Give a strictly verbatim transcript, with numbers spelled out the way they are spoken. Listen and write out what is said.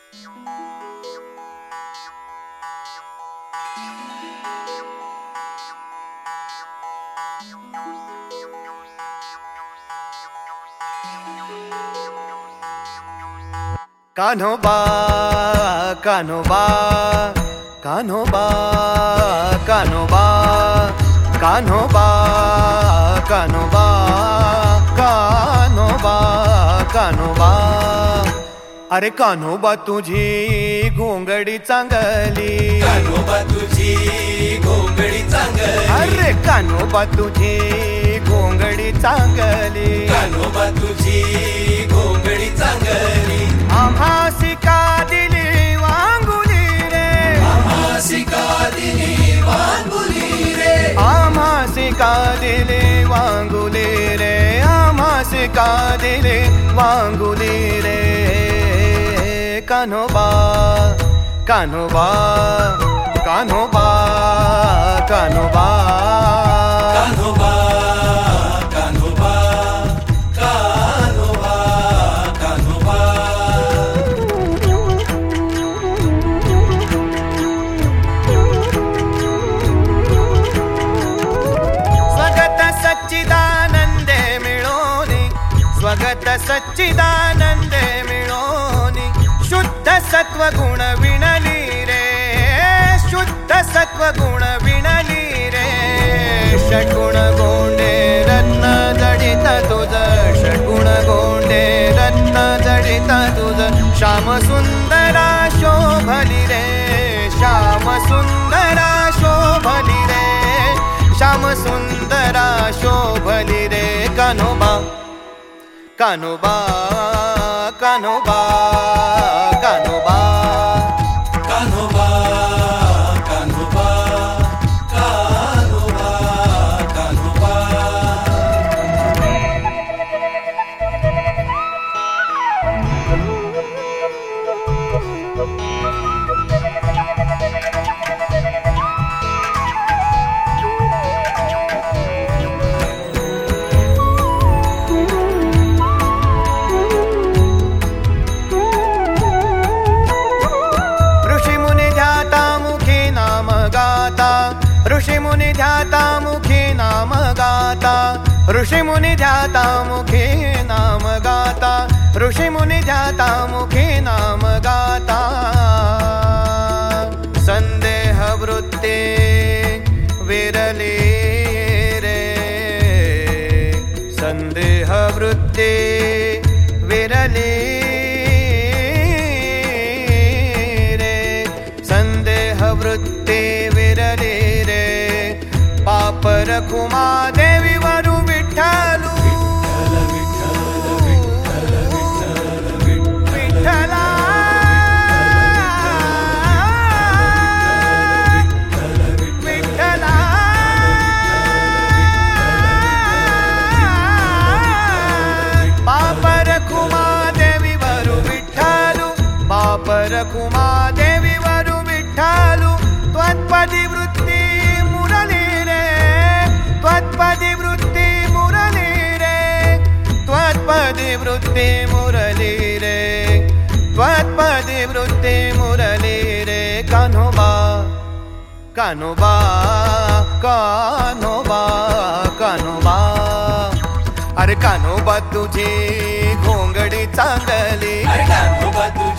कान्होबा कान्होबा कान्होबा कान्होबा कान्होबा कान्होबा कान्होबा कान्होबा अरे कान्होबा तुझी घोंगडी चांगली, कान्होबा तुझी घोंगडी चांगली, अरे कान्होबा तुझी घोंगडी चांगली, कान्होबा तुझी घोंगडी चांगली. आम्हासी का दिली वांगुली रे, आम्हासी का दिली वांगुली रे, आम्हासी का दिली वांगुली रे, आम्हासी का दिली वांगुली रे. कान्होबा कान्होबा कान्होबा कान्होबा कान्होबा कान्होबा कान्होबा कान्होबा. स्वगत सच्चिदानंदे मिळोनी, स्वगत सच्चिदानंदे मिळोनी, शुद्ध सत्व गुण विणली रे, शुद्ध सत्व गुण विणली रे. षड्गुण गोंडे रत्न जडित तुझ, षड्गुण गोंडे रत्न जडित तुझ, श्याम सुंदरा शोभली रे, श्याम सुंदरा शोभली रे, श्याम सुंदरा शोभली रे. कान्होबा कान्होबा कान्होबा कान्होबा कान्होबा कान्होबा कान्होबा कान्होबा. ऋषी मुनी ध्याता मुखी नाम गाता, ऋषी मुनी ध्याता मुखी नाम गाता, ऋषी मुनी ध्याता मुखी नाम गाता. संदेह वृत्ती विरली रे, संदेह वृत्ती विरली रे, संदेह वृत्ती विरली रे. पापर कुमा देवी वरु विठ्ठलू, विठ्ठला विठ्ठला पापर कुमा देवी वरु विठ्ठलू, पापर कुमा देवी वरु विठ्ठलू. त्वत्पदी वृत्ती मुरली रे, त्वत्पदी वृत्ती मुरली रे, त्वत्पदी वृत्ती मुरली रे, त्वत्पदी वृत्ती मुरली रे. कान्होबा कान्होबा कान्होबा कान्होबा अरे कान्होबा तुझी घोंगडी चांगली, अरे कान्होबा तुझी